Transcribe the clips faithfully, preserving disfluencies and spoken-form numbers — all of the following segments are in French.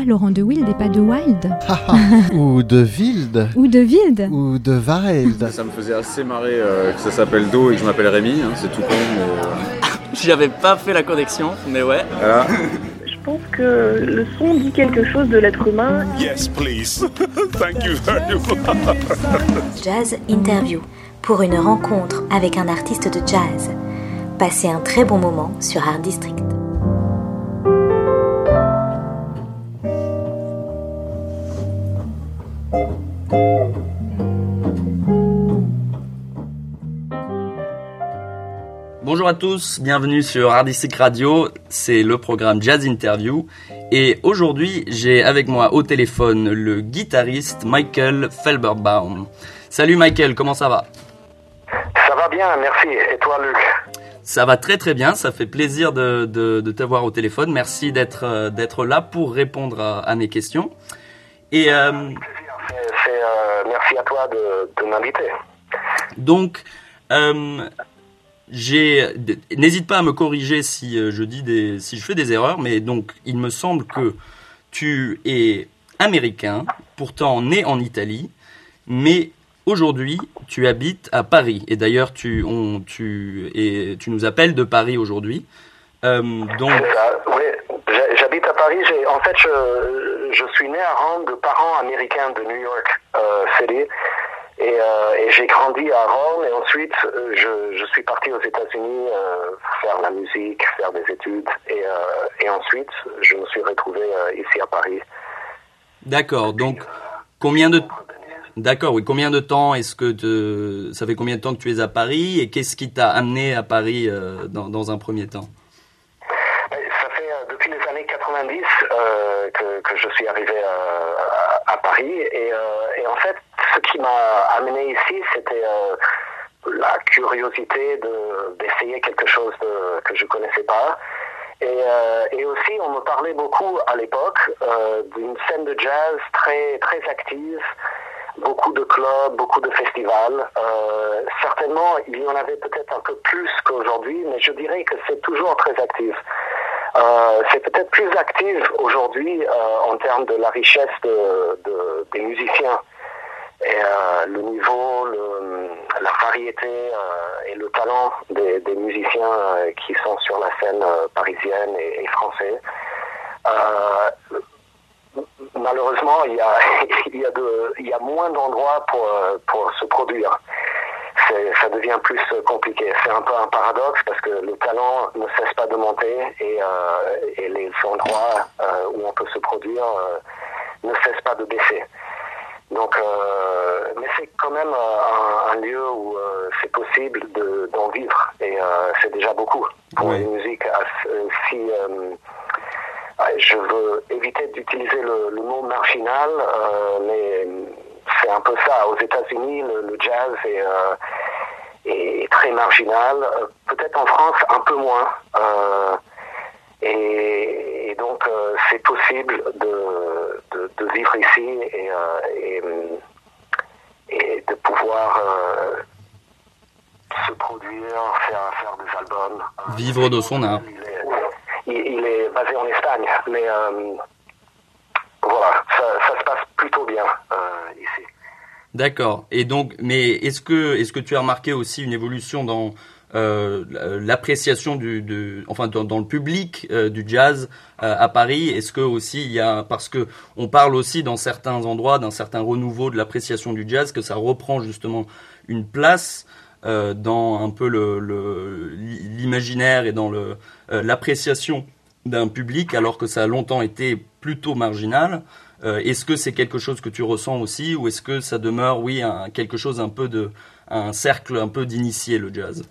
pourquoi Laurent de Wild et pas de Wild? Ou de Wild. Ou de Wild. Ou de Wild. Ça me faisait assez marrer euh, que ça s'appelle Do et que je m'appelle Rémi, hein, c'est tout con. Mais, euh... J'avais pas fait la connexion, mais ouais. Voilà. Je pense que le son dit quelque chose de l'être humain. Yes, please. Thank you very much. Jazz Interview, pour une rencontre avec un artiste de jazz. Passez un très bon moment sur Art District. Bonjour à tous, bienvenue sur Art District Radio, c'est le programme Jazz Interview et aujourd'hui j'ai avec moi au téléphone le guitariste Michael Felberbaum. Salut Michael, comment ça va? Ça va bien, merci. Et toi Luc? Ça va très très bien, ça fait plaisir de, de, de t'avoir au téléphone, merci d'être, d'être là pour répondre à, à mes questions. Et, euh, c'est, c'est, euh, merci à toi de, de m'inviter. Donc... Euh, J'ai, n'hésite pas à me corriger si je dis des, si je fais des erreurs, mais donc il me semble que tu es américain, pourtant né en Italie, mais aujourd'hui tu habites à Paris. Et d'ailleurs tu, on, tu, et tu nous appelles de Paris aujourd'hui. Euh, donc. C'est ça, oui. J'habite à Paris. J'ai, en fait, je, je suis né à Rome de parents américains de New York euh, City. Et, euh, et j'ai grandi à Rome et ensuite euh, je, je suis parti aux États-Unis euh, faire la musique, faire des études et, euh, et ensuite je me suis retrouvé euh, ici à Paris. D'accord. Donc combien de D'accord, oui. Combien de temps est-ce que te... ça fait combien de temps que tu es à Paris et qu'est-ce qui t'a amené à Paris euh, dans, dans un premier temps? Ça fait euh, depuis les années quatre-vingt-dix euh, que, que je suis arrivé euh, à, à Paris et, euh, et en fait ce qui m'a amené ici, c'était euh, la curiosité de, d'essayer quelque chose de, que je connaissais pas. Et, euh, et aussi, on me parlait beaucoup à l'époque euh, d'une scène de jazz très, très active, beaucoup de clubs, beaucoup de festivals. Euh, certainement, il y en avait peut-être un peu plus qu'aujourd'hui, mais je dirais que c'est toujours très actif. Euh, c'est peut-être plus actif aujourd'hui euh, en termes de la richesse de, de, des musiciens. Et euh, le niveau, le, la variété euh, et le talent des, des musiciens euh, qui sont sur la scène euh, parisienne et, et française. Euh, malheureusement, il y a, il y a, de, il y a moins d'endroits pour, pour se produire. C'est, ça devient plus compliqué. C'est un peu un paradoxe parce que le talent ne cesse pas de monter et, euh, et les endroits euh, où on peut se produire euh, ne cessent pas de baisser. Donc, euh, mais c'est quand même un, un lieu où euh, c'est possible de, d'en vivre et euh, c'est déjà beaucoup pour oui. Une musique. Euh, si euh, je veux éviter d'utiliser le, le mot marginal, euh, mais c'est un peu ça. Aux États-Unis, le, le jazz est, euh, est très marginal. Peut-être en France un peu moins. Euh, Et, et donc, euh, c'est possible de, de, de vivre ici et, euh, et, et de pouvoir euh, se produire, faire, faire des albums. Vivre de son art. Il est, il, il est basé en Espagne, mais euh, voilà, ça, ça se passe plutôt bien euh, ici. D'accord. Et donc, mais est-ce que, est-ce que tu as remarqué aussi une évolution dans Euh, l'appréciation du, de, enfin dans, dans le public euh, du jazz euh, à Paris? Est-ce que aussi il y a, parce que on parle aussi dans certains endroits d'un certain renouveau de l'appréciation du jazz, que ça reprend justement une place euh, dans un peu le, le l'imaginaire et dans le euh, l'appréciation d'un public, alors que ça a longtemps été plutôt marginal. Euh, est-ce que c'est quelque chose que tu ressens aussi, ou est-ce que ça demeure, oui, un, quelque chose un peu de, un cercle un peu d'initié, le jazz?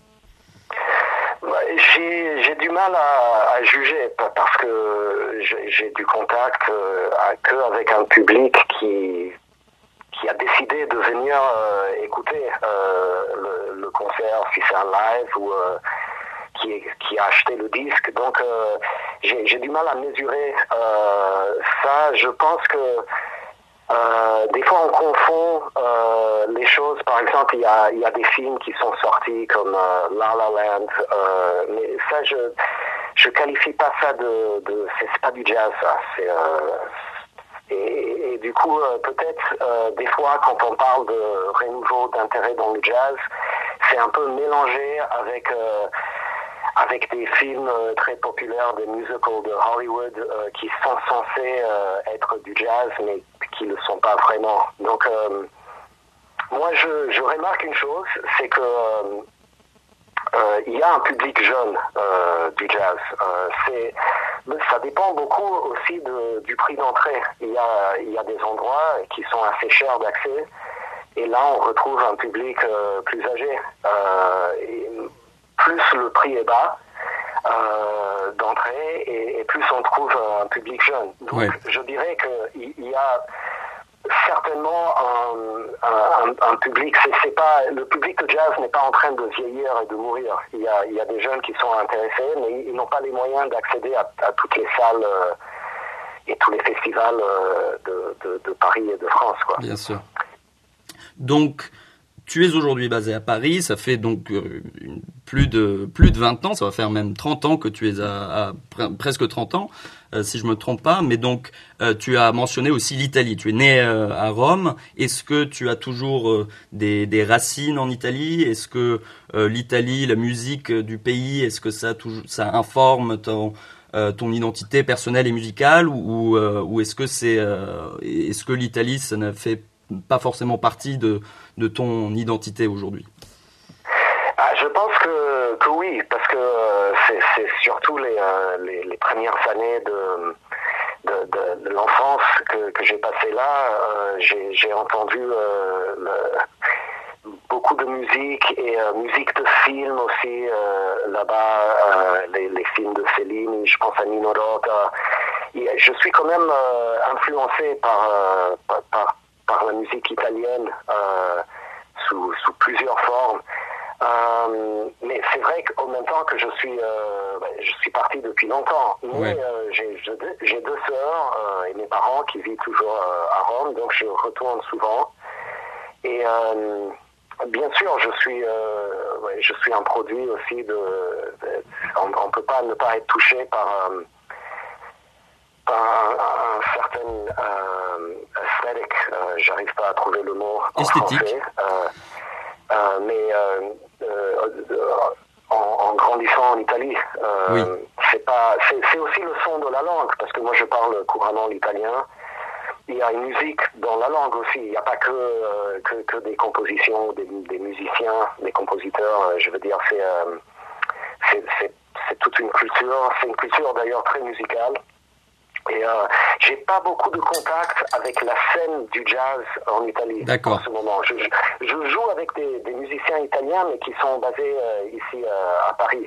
J'ai, j'ai du mal à, à juger parce que j'ai, j'ai du contact euh, que avec un public qui qui a décidé de venir euh, écouter euh, le, le concert si c'est un live ou euh, qui, qui a acheté le disque. Donc euh, j'ai, j'ai du mal à mesurer euh, ça. Je pense que Euh, des fois, on confond euh, les choses. Par exemple, il y a, il y a des films qui sont sortis comme euh, La La Land, euh, mais ça, je je qualifie pas ça de, de c'est pas du jazz. Ça. C'est euh, et, et du coup, euh, peut-être euh, des fois, quand on parle de renouveau d'intérêt dans le jazz, c'est un peu mélangé avec euh, avec des films euh, très populaires, des musicals de Hollywood euh, qui sont censés euh, être du jazz, mais qui ne le sont pas vraiment. Donc, euh, moi, je, je remarque une chose, c'est que euh, euh, il y a un public jeune euh, du jazz. Euh, c'est, ça dépend beaucoup aussi de, du prix d'entrée. Il y a, il y a des endroits qui sont assez chers d'accès, et là, on retrouve un public euh, plus âgé. Euh, et plus le prix est bas euh, d'entrée, et, et plus on trouve un public jeune. Donc, ouais. je dirais qu'il y a certainement un, un, un public, c'est, c'est pas, le public de jazz n'est pas en train de vieillir et de mourir. Il y a, il y a des jeunes qui sont intéressés, mais ils n'ont pas les moyens d'accéder à, à toutes les salles euh, et tous les festivals euh, de, de, de Paris et de France, quoi. Bien sûr. Donc, tu es aujourd'hui basé à Paris, ça fait donc euh, plus de plus de vingt ans, ça va faire même trente ans que tu es à, à pre- presque trente ans, euh, si je me trompe pas. Mais donc, euh, tu as mentionné aussi l'Italie. Tu es né euh, à Rome. Est-ce que tu as toujours euh, des, des racines en Italie ? Est-ce que euh, l'Italie, la musique du pays, est-ce que ça, toujours, ça informe ton euh, ton identité personnelle et musicale, ou, ou, euh, ou est-ce que c'est euh, est-ce que l'Italie, ça ne fait pas forcément partie de, de ton identité aujourd'hui? Ah, je pense que, que oui, parce que euh, c'est, c'est surtout les, euh, les, les premières années de, de, de, de l'enfance que, que j'ai passé là. Euh, j'ai, j'ai entendu euh, le, beaucoup de musique, et euh, musique de film aussi euh, là-bas, euh, les, les films de Fellini, je pense à Nino Rota. Et je suis quand même euh, influencé par, euh, par, par par la musique italienne euh, sous, sous plusieurs formes. Euh, mais c'est vrai qu'en même temps que je suis, euh, ben, je suis parti depuis longtemps. Mais ouais. euh, j'ai, j'ai deux sœurs euh, et mes parents qui vivent toujours euh, à Rome, donc je retourne souvent. Et euh, bien sûr, je suis, euh, ouais, je suis un produit aussi de. de on ne peut pas ne pas être touché par. Euh, Un, un certain euh, aesthetic, euh, j'arrive pas à trouver le mot en esthétique. Français, euh, euh, mais euh, euh, en, en grandissant en Italie, euh, oui. c'est pas, c'est, c'est aussi le son de la langue, parce que moi je parle couramment l'italien. Il y a une musique dans la langue aussi. Il n'y a pas que, euh, que que des compositions, des, des musiciens, des compositeurs. Je veux dire, c'est euh, c'est, c'est c'est toute une culture. C'est une culture d'ailleurs très musicale. Et euh, j'ai pas beaucoup de contact avec la scène du jazz en Italie. D'accord. En ce moment. Je, je, je joue avec des, des musiciens italiens, mais qui sont basés euh, ici euh, à Paris.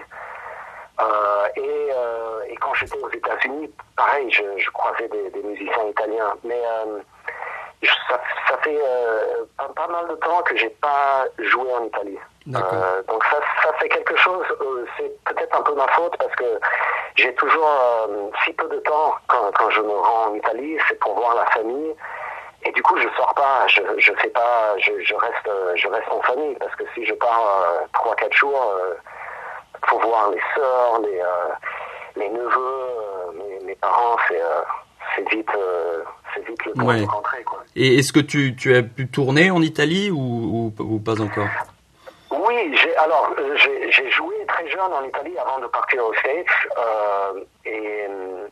Euh, et, euh, et quand j'étais aux États-Unis, pareil, je, je croisais des, des musiciens italiens. Mais euh, je, ça, ça fait euh, pas, pas mal de temps que j'ai pas joué en Italie. Euh, donc ça, ça c'est quelque chose, euh, c'est peut-être un peu ma faute, parce que j'ai toujours euh, si peu de temps quand, quand je me rends en Italie, c'est pour voir la famille, et du coup je sors pas, je je fais pas, je, je reste je reste en famille, parce que si je pars trois euh, quatre jours, euh, faut voir les sœurs, les euh, les neveux, euh, mes, mes parents, c'est euh, c'est vite euh, c'est vite le temps ouais. de rentrer, quoi. Et est-ce que tu tu as pu tourner en Italie ou ou, ou pas encore? Oui, j'ai, alors j'ai, j'ai joué très jeune en Italie avant de partir aux States, euh, et,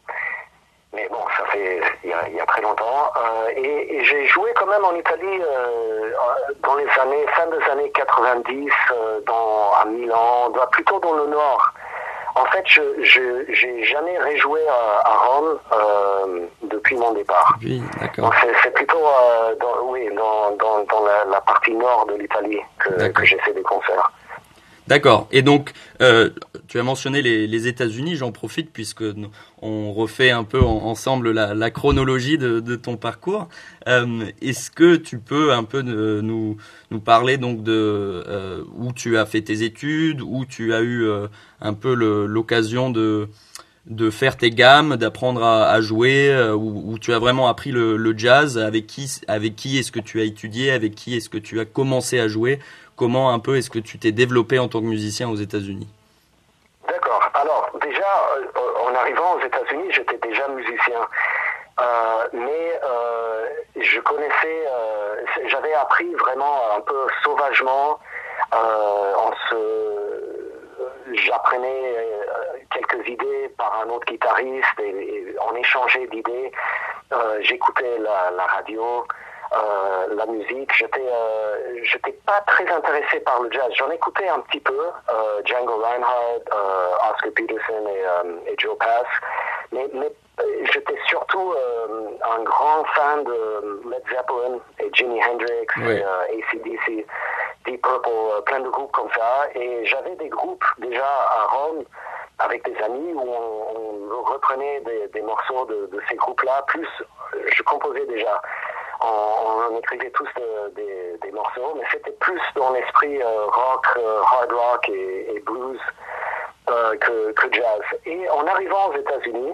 mais bon, ça fait il y a, il y a très longtemps, euh, et, et j'ai joué quand même en Italie euh, dans les années fin des années quatre-vingt-dix, euh, dans à Milan, plutôt dans le nord. En fait, je je j'ai jamais rejoué à, à Rome euh, depuis mon départ. Oui, d'accord. Donc c'est, c'est plutôt euh, dans, oui dans dans, dans la, la partie nord de l'Italie que, que j'ai fait des concerts. D'accord. Et donc, euh, tu as mentionné les, les États-Unis. J'en profite puisque on refait un peu en, ensemble la, la chronologie de, de ton parcours. Euh, est-ce que tu peux un peu nous nous parler donc de euh, où tu as fait tes études, où tu as eu euh, un peu le, l'occasion de de faire tes gammes, d'apprendre à, à jouer, euh, où, où tu as vraiment appris le, le jazz. Avec qui avec qui est-ce que tu as étudié, avec qui est-ce que tu as commencé à jouer? Comment un peu est-ce que tu t'es développé en tant que musicien aux États-Unis? D'accord. Alors déjà, euh, en arrivant aux États-Unis, j'étais déjà musicien. Euh, mais euh, je connaissais, euh, j'avais appris vraiment un peu sauvagement. Euh, en se, j'apprenais quelques idées par un autre guitariste et, et on échangeait d'idées. Euh, j'écoutais la, la radio. Euh, la musique, j'étais euh, j'étais pas très intéressé par le jazz. J'en écoutais un petit peu, euh, Django Reinhardt, euh, Oscar Peterson et, euh, et Joe Pass, mais, mais j'étais surtout euh, un grand fan de Led Zeppelin et Jimi Hendrix, Oui. et, euh, A C D C, Deep Purple, euh, plein de groupes comme ça. Et j'avais des groupes déjà à Rome avec des amis où on, on reprenait des, des morceaux de, de ces groupes-là, plus je composais déjà. On, on écrivait tous de, des, des morceaux, mais c'était plus dans l'esprit euh, rock, euh, hard rock et, et blues euh, que, que jazz. Et en arrivant aux États-Unis,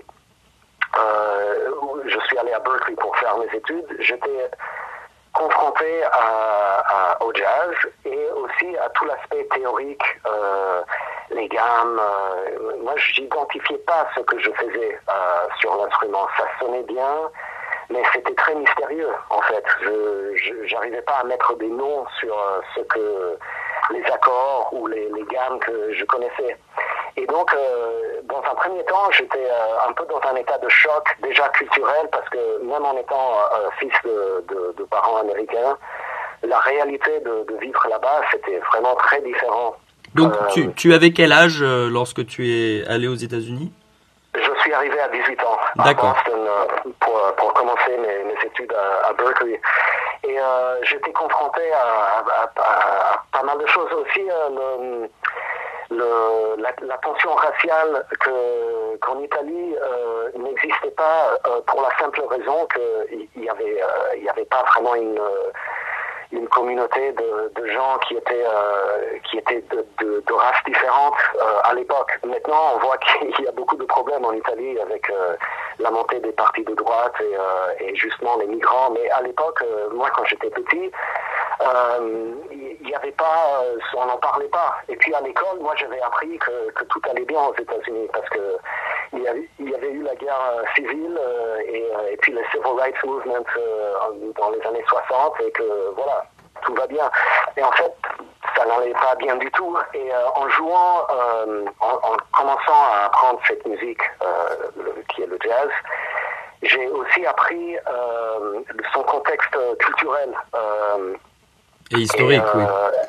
euh, je suis allé à Berkeley pour faire mes études, j'étais confronté à, à, au jazz et aussi à tout l'aspect théorique, euh, les gammes. Euh, moi, je n'identifiais pas ce que je faisais euh, sur l'instrument. Ça sonnait bien, mais c'était très mystérieux, en fait. Je n'arrivais pas à mettre des noms sur euh, ce que les accords ou les, les gammes que je connaissais. Et donc, euh, dans un premier temps, j'étais euh, un peu dans un état de choc, déjà culturel, parce que même en étant euh, fils de, de, de parents américains, la réalité de, de vivre là-bas, c'était vraiment très différent. Donc, euh, tu, tu avais quel âge euh, lorsque tu es allé aux États-Unis ? Je suis arrivé à dix-huit ans à D'accord. Boston euh, pour, pour commencer mes, mes études à, à Berkeley. Et euh, j'étais confronté à, à, à, à pas mal de choses aussi. Euh, le, le, la, la tension raciale que, qu'en Italie euh, n'existait pas euh, pour la simple raison qu'il y avait, euh, il y avait pas vraiment une... Euh, une communauté de, de gens qui étaient euh, qui étaient de, de, de races différentes euh, à l'époque. Maintenant, on voit qu'il y a beaucoup de problèmes en Italie avec euh, la montée des partis de droite et, euh, et justement les migrants. Mais à l'époque, euh, moi, quand j'étais petit, euh, il n'y avait pas, euh, on n'en parlait pas. Et puis à l'école, moi, j'avais appris que, que tout allait bien aux États-Unis parce que il y avait, il y avait eu la guerre civile euh, et, et puis le Civil Rights Movement euh, dans les années soixante et que voilà, tout va bien. Et en fait, ça n'allait pas bien du tout. Et euh, en jouant, euh, en, en commençant à apprendre cette musique euh, le, qui est le jazz, j'ai aussi appris euh, son contexte culturel. Euh, et historique, et, euh, oui.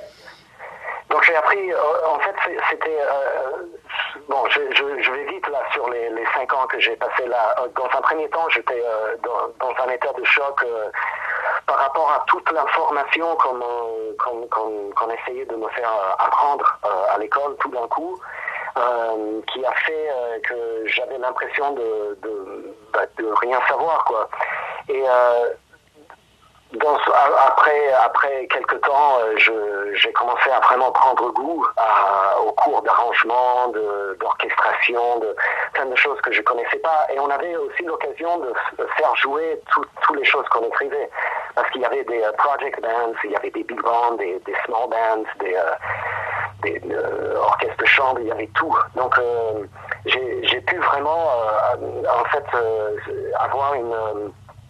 Donc j'ai appris, euh, en fait c'était, euh, bon je, je, je vais vite là sur les, les cinq ans que j'ai passé là. Dans un premier temps j'étais euh, dans, dans un état de choc euh, par rapport à toute l'information qu'on, qu'on, qu'on, qu'on essayait de me faire apprendre euh, à l'école tout d'un coup, euh, qui a fait euh, que j'avais l'impression de, de, bah, de rien savoir quoi. Et euh, Dans, après, après quelques temps, je, j'ai commencé à vraiment prendre goût à, aux cours d'arrangement, de, d'orchestration, de plein de choses que je connaissais pas. Et on avait aussi l'occasion de faire jouer tout, toutes les choses qu'on écrivait. Parce qu'il y avait des uh, project bands, il y avait des big bands, des, des small bands, des, uh, des uh, orchestres de chambre, il y avait tout. Donc euh, j'ai, j'ai pu vraiment, euh, en fait, euh, avoir une... Euh,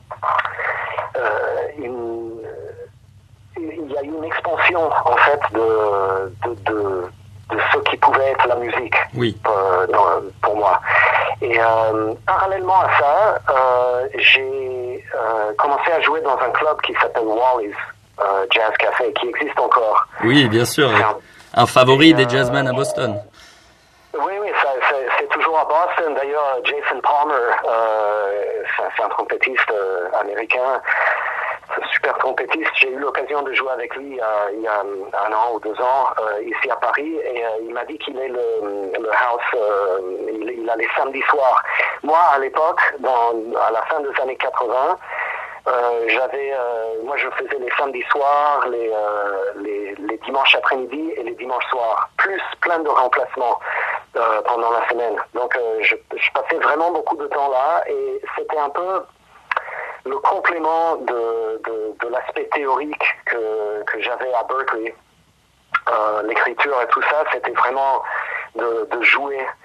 Euh, une, il y a eu une expansion en fait de, de, de, de ce qui pouvait être la musique oui. euh, dans, pour moi. Et euh, parallèlement à ça, euh, j'ai euh, commencé à jouer dans un club qui s'appelle Wally's euh, Jazz Café, qui existe encore. Oui, bien sûr. Un, un favori et, des jazzmen à Boston. Oui, oui, ça, c'est, c'est toujours à Boston. D'ailleurs, Jason Palmer, euh, c'est, c'est un trompettiste euh, américain, super trompettiste. J'ai eu l'occasion de jouer avec lui euh, il y a un an ou deux ans euh, ici à Paris, et euh, il m'a dit qu'il est le, le house, euh, il, il a les samedis soirs. Moi, à l'époque, dans, à la fin des années quatre-vingts, Euh, j'avais, euh, moi je faisais les samedis soirs, les, euh, les, les dimanches après-midi et les dimanches soirs, plus plein de remplacements euh, pendant la semaine. Donc euh, je, je passais vraiment beaucoup de temps là et c'était un peu le complément de, de, de l'aspect théorique que, que j'avais à Berkeley. Euh, l'écriture et tout ça, c'était vraiment de, de jouer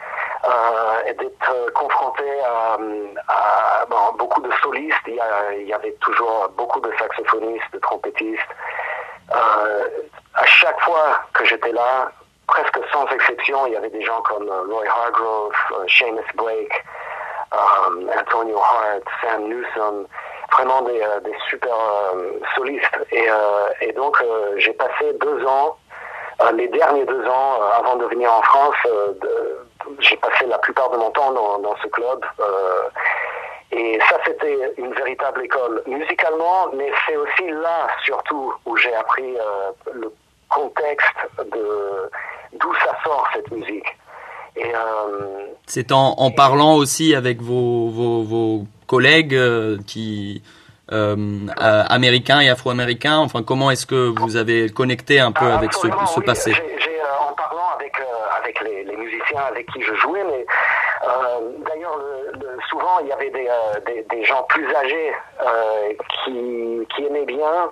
euh, et d'être confronté à, à bon, beaucoup de solistes. Il y, a, il y avait toujours beaucoup de saxophonistes, de trompettistes. Euh, à chaque fois que j'étais là, presque sans exception, il y avait des gens comme Roy Hargrove, Seamus Blake, um, Antonio Hart, Sam Newsom, vraiment des, des super euh, solistes. Et, euh, et donc euh, j'ai passé deux ans, euh, les derniers deux ans euh, avant de venir en France, euh, de, j'ai passé la plupart de mon temps dans, dans ce club. Euh, et ça, c'était une véritable école musicalement, mais c'est aussi là, surtout, où j'ai appris euh, le contexte de d'où ça sort, cette musique. Et, euh, c'est en, en parlant aussi avec vos, vos, vos collègues euh, qui, euh, euh, américains et afro-américains. Enfin, comment est-ce que vous avez connecté un peu ah, avec ce, ce oui, passé? j'ai, j'ai, euh, En parlant avec, euh, avec les, les musiciens avec qui je jouais, mais euh, d'ailleurs, le, le, souvent, il y avait des, euh, des, des gens plus âgés euh, qui, qui aimaient bien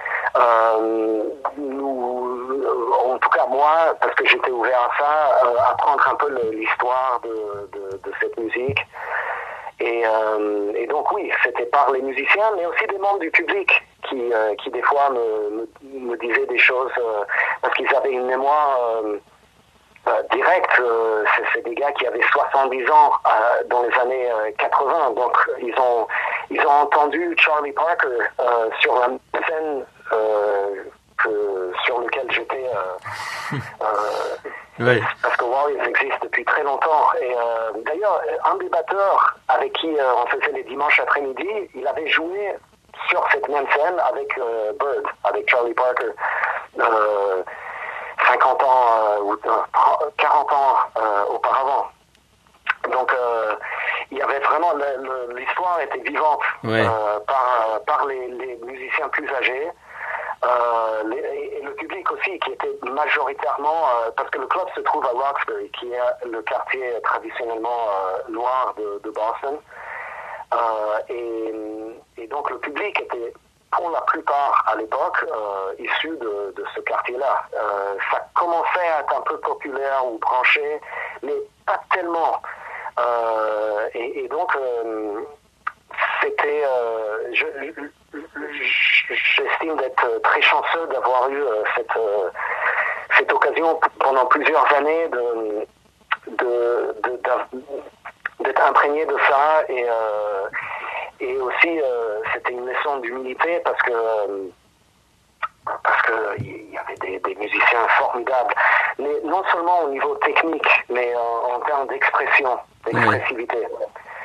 Euh, nous, en tout cas moi, parce que j'étais ouvert à ça, euh, apprendre un peu le, l'histoire de, de, de cette musique. Et, euh, et donc oui, c'était par les musiciens, mais aussi des membres du public qui, euh, qui des fois me, me, me disaient des choses, euh, parce qu'ils avaient une mémoire euh, euh, directe. Euh, c'est, c'est des gars qui avaient soixante-dix ans euh, dans les années euh, quatre-vingts, donc ils ont, ils ont entendu Charlie Parker euh, sur la scène Euh, que, sur lequel j'étais euh, euh, oui. Parce que Warriors existe depuis très longtemps. Et euh, d'ailleurs, un des batteurs avec qui euh, on faisait les dimanches après-midi, il avait joué sur cette même scène avec euh, Bird, avec Charlie Parker, euh, cinquante ans euh, ou quarante ans euh, auparavant. Donc euh, il y avait vraiment le, le, l'histoire était vivante ouais. euh, par, par les, les musiciens plus âgés. Euh, les, et le public aussi qui était majoritairement euh, parce que le club se trouve à Roxbury qui est le quartier traditionnellement euh, noir de, de Boston euh, et, et donc le public était pour la plupart à l'époque euh, issu de, de ce quartier-là. Euh, ça commençait à être un peu populaire ou branché, mais pas tellement. Euh, et, et donc euh, c'était euh, je, je, j'estime d'être très chanceux d'avoir eu euh, cette euh, cette occasion pendant plusieurs années de, de, de, de d'être imprégné de ça et euh, et aussi euh, c'était une leçon d'humilité parce que euh, parce que il y avait des, des musiciens formidables, mais non seulement au niveau technique, mais en, en termes d'expression, d'expressivité. Ouais.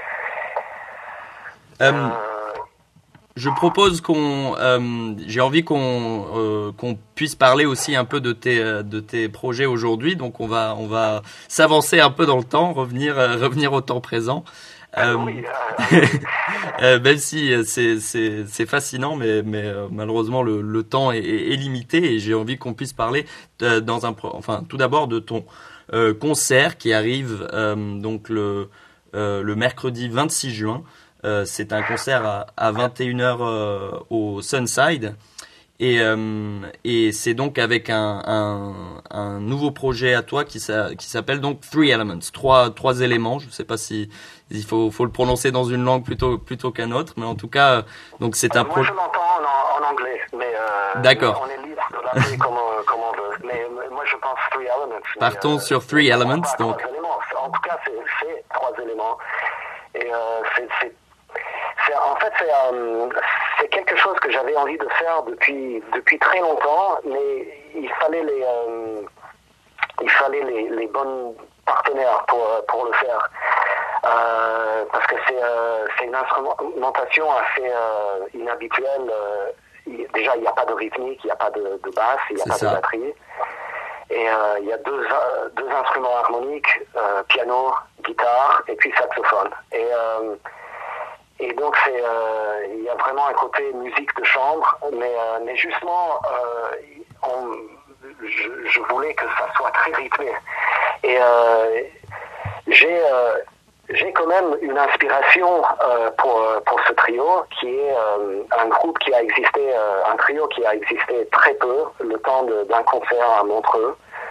Euh, euh, je propose qu'on, euh, j'ai envie qu'on euh, qu'on puisse parler aussi un peu de tes de tes projets aujourd'hui. Donc on va on va s'avancer un peu dans le temps, revenir euh, revenir au temps présent. Euh, oui, euh, même si c'est c'est c'est fascinant, mais mais euh, malheureusement le le temps est, est limité et j'ai envie qu'on puisse parler de, dans un enfin tout d'abord de ton euh, concert qui arrive euh, donc le euh, le mercredi vingt-six juin. Euh, c'est un concert à, à vingt et une heures euh, au Sunside et, euh, et c'est donc avec un, un, un nouveau projet à toi qui, s'a, qui s'appelle donc Three Elements, trois, trois éléments. Je ne sais pas si il faut, faut le prononcer dans une langue plutôt, plutôt qu'un autre, mais en tout cas, donc c'est euh, un projet. Moi je l'entends en, en anglais, mais euh, d'accord. On est libre de l'appeler comme, comme on veut. Mais moi je pense Three Elements. Partons mais, euh, sur Three Elements. Donc. En tout cas, c'est, c'est trois éléments. Et euh, c'est, c'est C'est, en fait, c'est, euh, c'est quelque chose que j'avais envie de faire depuis depuis très longtemps, mais il fallait les euh, il fallait les, les bons partenaires pour pour le faire, euh, parce que c'est euh, c'est une instrumentation assez euh, inhabituelle. Euh, déjà, il n'y a pas de rythmique, il n'y a pas de, de basse, il n'y a c'est pas ça. de batterie, et euh, il y a deux deux instruments harmoniques, euh, piano, guitare et puis saxophone. Et euh, Et donc c'est, euh, il y a vraiment un côté musique de chambre, mais, euh, mais justement, euh, on, je, je voulais que ça soit très rythmé. Et euh, j'ai, euh, j'ai quand même une inspiration euh, pour pour ce trio, qui est euh, un groupe qui a existé, euh, un trio qui a existé très peu, le temps de, d'un concert à Montreux.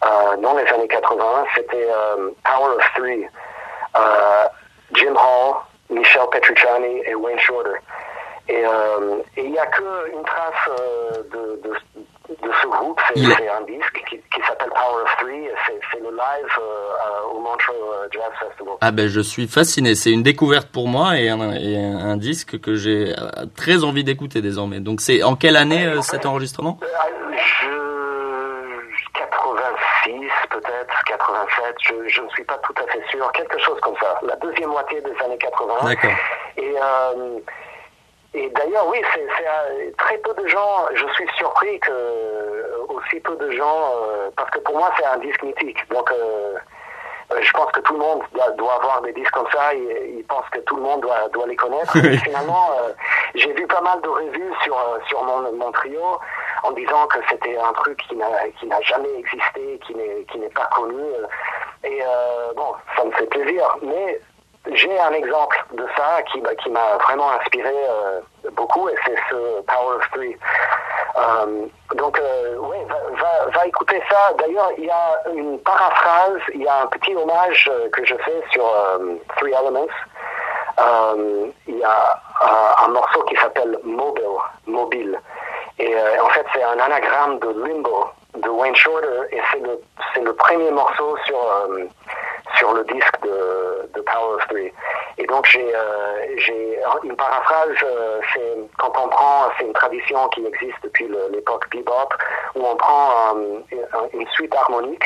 euh, dans les années quatre-vingts, c'était euh, Power of Three. Euh, Jim Hall, Michel Petrucciani et Wayne Shorter. Et euh, il n'y a qu'une trace euh, de, de, de ce groupe, c'est, Il... c'est un disque qui, qui s'appelle Power of Three, c'est, c'est le live euh, au Montreux Jazz Festival. Ah ben je suis fasciné, c'est une découverte pour moi et un, et un disque que j'ai très envie d'écouter désormais. Donc c'est en quelle année euh, cet enregistrement ? Je... quatre-vingt-six peut-être, quatre-vingt-sept, je, je ne suis pas tout à fait sûr, quelque chose comme ça, la deuxième moitié des années quatre-vingts. D'accord. Et... Euh, Et d'ailleurs, oui, c'est, c'est euh, très peu de gens, je suis surpris que euh, aussi peu de gens, euh, parce que pour moi c'est un disque mythique, donc euh, je pense que tout le monde doit, doit avoir des disques comme ça, et ils pensent que tout le monde doit, doit les connaître. Et finalement, euh, j'ai vu pas mal de revues sur, sur mon, mon trio en disant que c'était un truc qui n'a, qui n'a jamais existé, qui n'est, qui n'est pas connu, et euh, bon, ça me fait plaisir, mais... J'ai un exemple de ça qui, qui m'a vraiment inspiré euh, beaucoup, et c'est ce Power of Three. Euh, donc, euh, oui, va, va, va écouter ça. D'ailleurs, il y a une paraphrase, il y a un petit hommage que je fais sur euh, Three Elements. Euh, il y a euh, un morceau qui s'appelle Mobile, mobile. Et euh, en fait, c'est un anagramme de Limbo de Wayne Shorter, et c'est le, c'est le premier morceau sur... Euh, sur le disque de, de Power of Three. Et donc j'ai, euh, j'ai une paraphrase, euh, c'est quand on prend, c'est une tradition qui existe depuis le, l'époque bebop, où on prend euh, une suite harmonique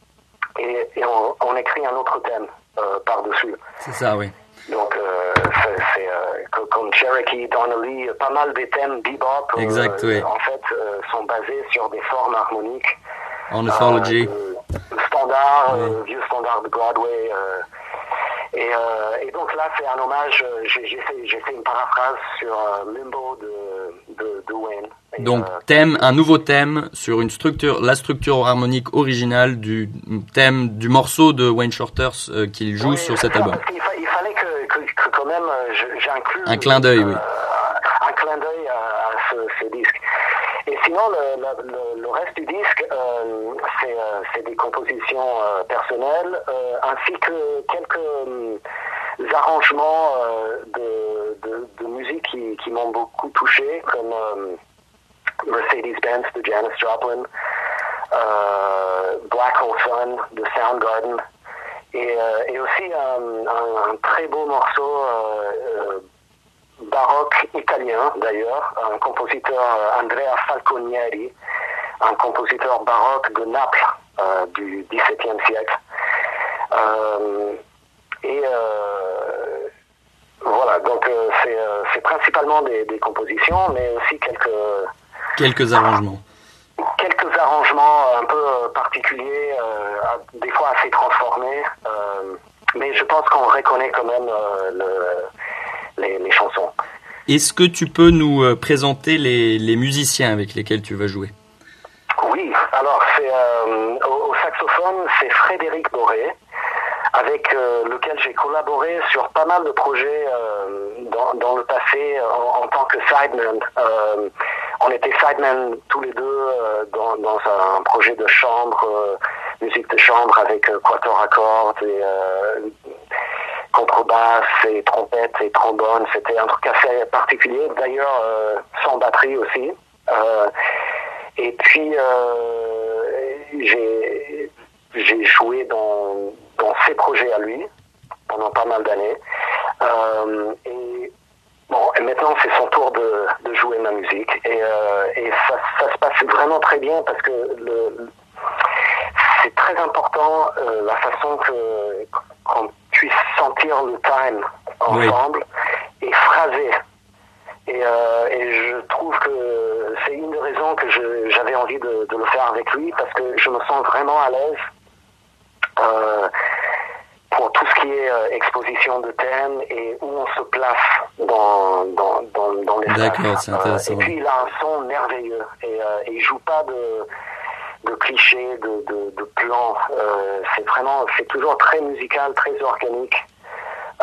et, et on, on écrit un autre thème euh, par-dessus. C'est ça, oui. Donc euh, c'est, c'est euh, comme Cherokee, Donnelly, pas mal des thèmes bebop euh, exact, oui. en fait euh, sont basés sur des formes harmoniques. Ornithology. Euh, de, de standard, oui. euh, vieux standard de Broadway. Euh, et, euh, et donc là, c'est un hommage. J'ai, j'ai, fait, j'ai fait une paraphrase sur euh, Limbo de, de, de Wayne. Et, donc euh, thème, un nouveau thème sur une structure, la structure harmonique originale du thème du morceau de Wayne Shorter euh, qu'il joue oui, sur cet ça, album. Parce qu'il fa- il fallait que, que, que quand même j'inclue un clin d'œil, euh, oui. Un clin d'œil à, à ce, ce disque. Et sinon, le, le, le reste du disque, euh, c'est, euh, c'est des compositions euh, personnelles, euh, ainsi que quelques euh, arrangements euh, de, de, de musique qui, qui m'ont beaucoup touché, comme euh, Mercedes-Benz de Janis Joplin, euh, Black Hole Sun de Soundgarden, et, euh, et aussi un, un, un très beau morceau euh, euh, baroque italien d'ailleurs, un compositeur Andrea Falconieri, un compositeur baroque de Naples euh, du dix-septième siècle. Euh, et euh, voilà, donc euh, c'est, euh, c'est principalement des, des compositions, mais aussi quelques... Quelques arrangements. Quelques arrangements un peu particuliers, euh, des fois assez transformés, euh, mais je pense qu'on reconnaît quand même euh, le... Les, les chansons. Est-ce que tu peux nous euh, présenter les, les musiciens avec lesquels tu vas jouer ? Oui, alors c'est euh, au, au saxophone, c'est Frédéric Boré, avec euh, lequel j'ai collaboré sur pas mal de projets euh, dans, dans le passé en, en tant que sideman. Euh, on était sideman tous les deux euh, dans, dans un projet de chambre, euh, musique de chambre avec euh, quatuor à cordes et euh, contrebasse et trompette et trombone. C'était un truc assez particulier, d'ailleurs euh, sans batterie aussi. Euh, et puis euh, j'ai, j'ai joué dans, dans ses projets à lui pendant pas mal d'années. Euh, et bon, et maintenant c'est son tour de, de jouer ma musique. Et, euh, et ça, ça se passe vraiment très bien parce que le, c'est très important euh, la façon que qu'on puisse sentir le time ensemble oui. et phraser. Et, euh, et je trouve que c'est une des raisons que je, j'avais envie de, de le faire avec lui, parce que je me sens vraiment à l'aise euh, pour tout ce qui est euh, exposition de thèmes et où on se place dans, dans, dans, dans l'espace. D'accord, c'est intéressant. Euh, et puis il a un son merveilleux et, euh, et il joue pas de de clichés, de, de, de plans. Euh, c'est vraiment, c'est toujours très musical, très organique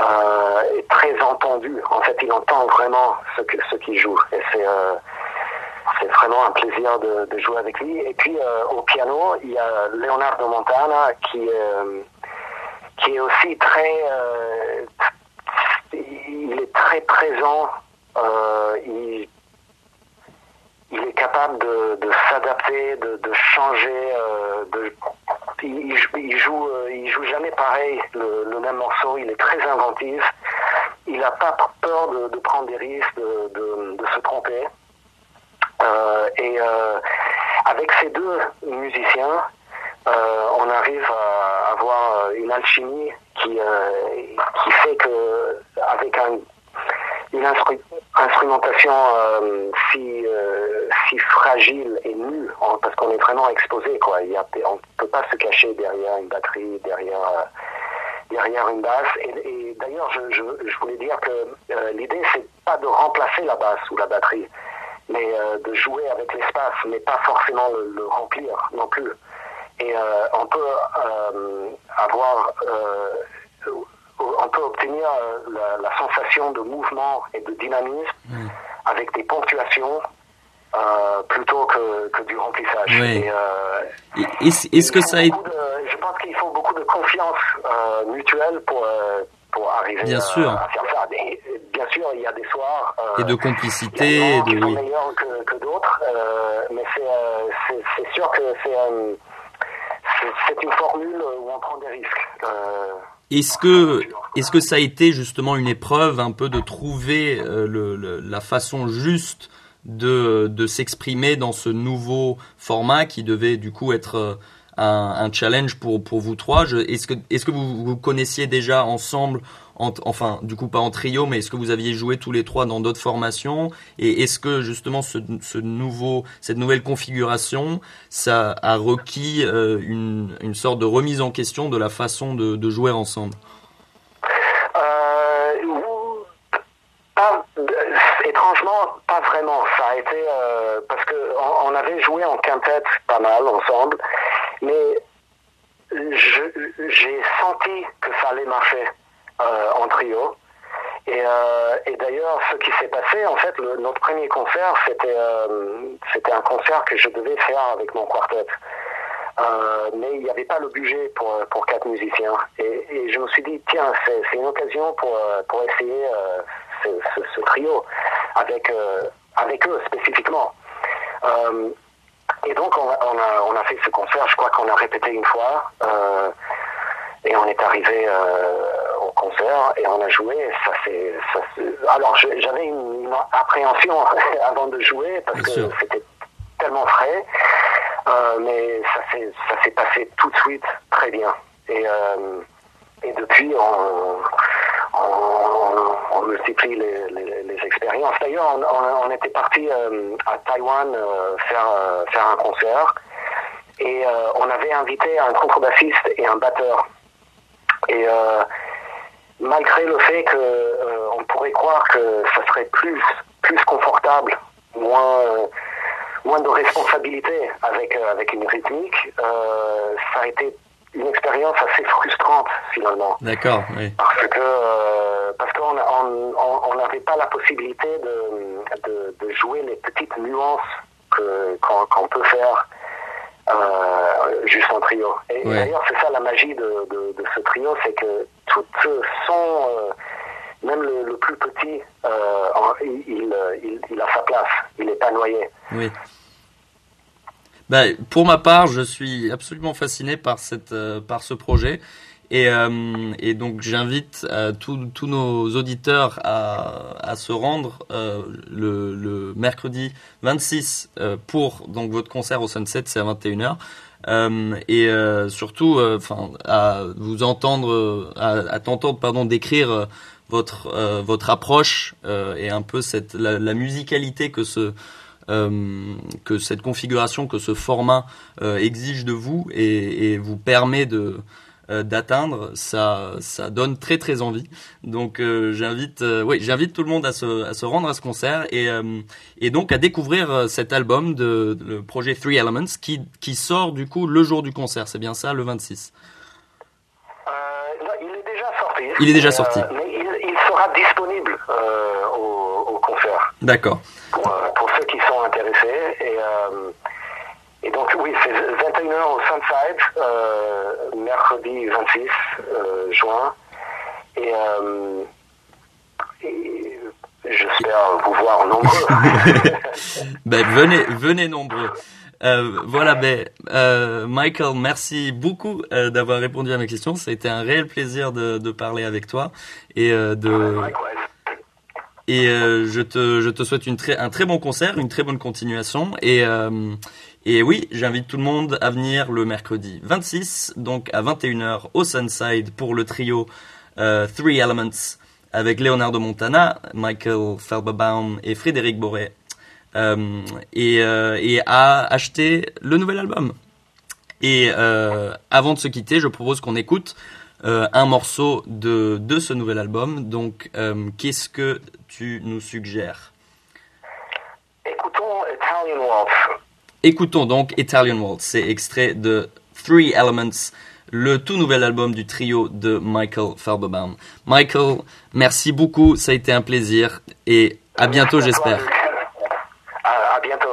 euh, et très entendu. En fait, il entend vraiment ce, que, ce qu'il joue. Et c'est, euh, c'est vraiment un plaisir de, de jouer avec lui. Et puis euh, au piano, il y a Leonardo Montana qui, euh, qui est aussi très... Euh, il est très présent. Euh, il, il est capable de, de s'adapter, de, de changer. Euh, de, il, il joue, il joue jamais pareil le, le même morceau. Il est très inventif. Il n'a pas peur de, de prendre des risques, de, de, de se tromper. Euh, et euh, avec ces deux musiciens, euh, on arrive à avoir une alchimie qui, euh, qui fait que, avec un, une instru- instrumentation euh, si, euh, si fragile et nue, parce qu'on est vraiment exposé, quoi. Il y a, on ne peut pas se cacher derrière une batterie, derrière, euh, derrière une basse. Et, et d'ailleurs, je, je, je voulais dire que euh, l'idée, c'est pas de remplacer la basse ou la batterie, mais euh, de jouer avec l'espace, mais pas forcément le, le remplir non plus. Et euh, on peut euh, avoir, euh, on peut obtenir la, la sensation de mouvement et de dynamisme mmh. avec des ponctuations euh, plutôt que, que du remplissage. Oui. Et, euh, et, est-ce, est-ce que ça a été... Je pense qu'il faut beaucoup de confiance euh, mutuelle pour... Euh, pour arriver bien à, sûr. à faire ça. Et, bien sûr, il y a des soirs... Euh, et de complicité. Il y a des moments de... qui sont oui. meilleurs que, que d'autres, euh, mais c'est, euh, c'est, c'est sûr que c'est, euh, c'est, c'est une formule où on prend des risques. Euh, est-ce que, est-ce que ça a été justement une épreuve un peu de trouver euh, le, le, la façon juste de, de s'exprimer dans ce nouveau format qui devait du coup être... Euh, Un, un challenge pour pour vous trois. Je, est-ce que est-ce que vous vous connaissiez déjà ensemble, en, enfin du coup pas en trio, mais est-ce que vous aviez joué tous les trois dans d'autres formations, et est-ce que justement ce, ce nouveau cette nouvelle configuration ça a requis euh, une une sorte de remise en question de la façon de, de jouer ensemble? Euh, pas, étrangement, pas vraiment. Ça a été euh, parce que on, on avait joué en quintette pas mal ensemble. Mais je, j'ai senti que ça allait marcher euh, en trio. Et, euh, et d'ailleurs, ce qui s'est passé, en fait, le, notre premier concert, c'était, euh, c'était un concert que je devais faire avec mon quartet. Euh, mais il n'y avait pas le budget pour, pour quatre musiciens. Et, et je me suis dit, tiens, c'est, c'est une occasion pour, pour essayer euh, ce, ce, ce trio avec, euh, avec eux spécifiquement. Euh, Et donc on a, on a on a fait ce concert, je crois qu'on a répété une fois, euh, et on est arrivé euh, au concert et on a joué. Ça c'est, ça c'est... Alors je, j'avais une, une appréhension avant de jouer parce Bien que sûr. c'était tellement frais, euh, mais ça s'est ça s'est passé tout de suite très bien. Et euh, et depuis on on, on multiplie les, les, les expériences. D'ailleurs, on, on, on était parti euh, à Taïwan euh, faire, euh, faire un concert et euh, on avait invité un contrebassiste et un batteur. Et euh, malgré le fait que euh, on pourrait croire que ça serait plus, plus confortable, moins, euh, moins de responsabilité avec, euh, avec une rythmique, euh, ça a été une expérience assez frustrante finalement. D'accord, oui. Parce que euh, parce qu'on on n'avait pas la possibilité de, de, de jouer les petites nuances que, qu'on, qu'on peut faire euh, juste en trio. Et, ouais. et d'ailleurs, c'est ça la magie de, de, de ce trio, c'est que tout son, euh, même le, le plus petit, euh, il, il, il, il a sa place, il n'est pas noyé. Oui. Ben, pour ma part, je suis absolument fasciné par cette, euh, par ce projet, et, euh, et donc j'invite euh, tous nos auditeurs à, à se rendre euh, le, le mercredi vingt-six euh, pour donc votre concert au Sunset, c'est à vingt et une heures, euh, et euh, surtout, enfin, euh, à vous entendre, à, à t'entendre, pardon, décrire euh, votre euh, votre approche euh, et un peu cette la, la musicalité que ce Euh, que cette configuration, que ce format euh, exige de vous et, et vous permet de euh, d'atteindre, ça ça donne très très envie. Donc euh, j'invite euh, oui, j'invite tout le monde à se à se rendre à ce concert et euh, et donc à découvrir cet album de, de le projet Three Elements qui qui sort du coup le jour du concert, c'est bien ça, le vingt-six. Euh, non, il est déjà sorti. Il est déjà sorti. Euh, mais il, il sera disponible euh, au, au concert. D'accord. Pour, pour ceux qui sont intéressés, euh, et donc oui, c'est vingt et une heures au Sunside, euh, mercredi vingt-six euh, juin. Et, euh, et j'espère vous voir nombreux. Ben venez, venez nombreux. Euh, voilà, ben euh, Michael, merci beaucoup euh, d'avoir répondu à mes questions. Ça a été un réel plaisir de, de parler avec toi et euh, de. Et euh, je te je te souhaite une très un très bon concert, une très bonne continuation et euh, et oui, j'invite tout le monde à venir le mercredi vingt-six, donc à vingt et une heures au Sunside pour le trio euh, Three Elements avec Leonardo Montana, Michael Felberbaum et Frédéric Boré. Euh, et, euh, et à acheter le nouvel album. Et euh, avant de se quitter, je propose qu'on écoute euh, un morceau de, de ce nouvel album. Donc, euh, qu'est-ce que tu nous suggères ? Écoutons Italian Waltz. Écoutons donc Italian Waltz. C'est extrait de Three Elements, le tout nouvel album du trio de Michael Felberbaum. Michael, merci beaucoup, ça a été un plaisir et à bientôt, j'espère. À, à bientôt.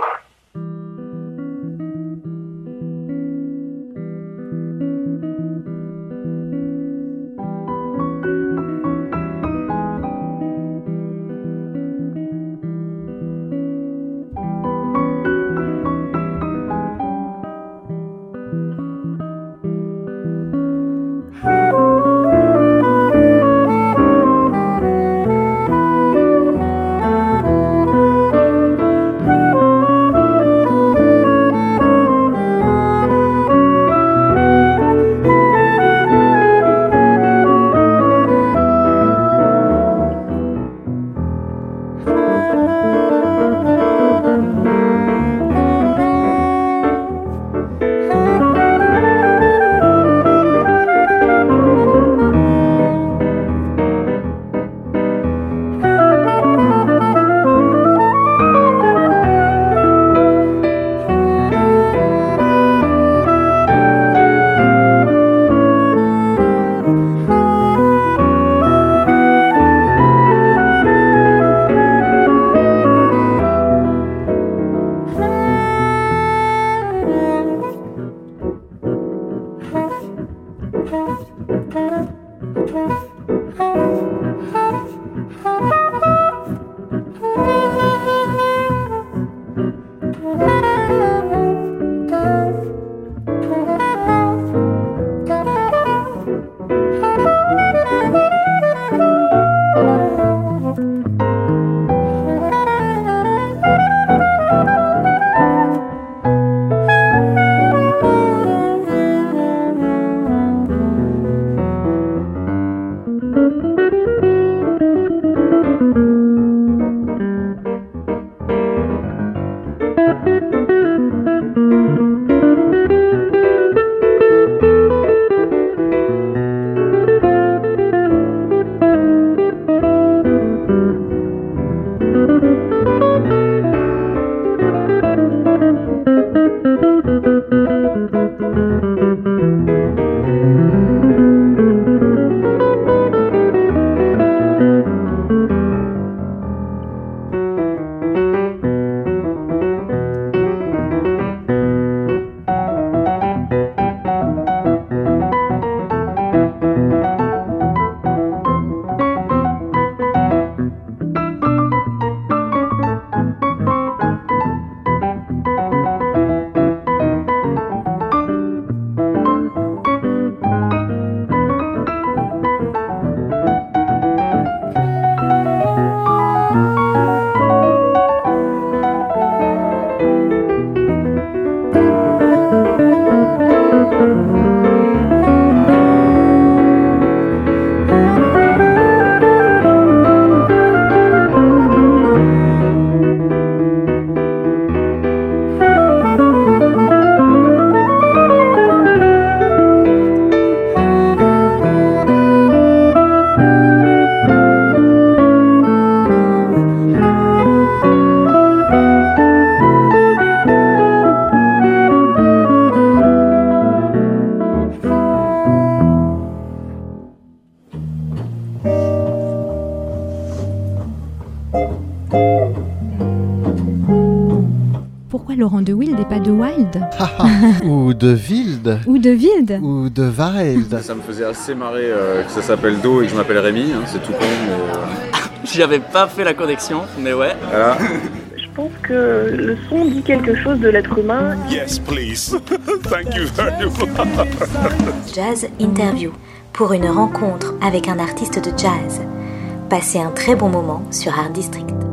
Laurent de Wild et pas de Wild? Ou de Wild. Ou de Wild? Ou de Wild. Ça me faisait assez marrer euh, que ça s'appelle Do et que je m'appelle Rémi, hein, c'est tout con, mais euh, J'avais pas fait la connexion, mais ouais. voilà. Je pense que le son dit quelque chose de l'être humain. Yes, please. Thank you very much. Jazz Interview, pour une rencontre avec un artiste de jazz. Passez un très bon moment sur Art District.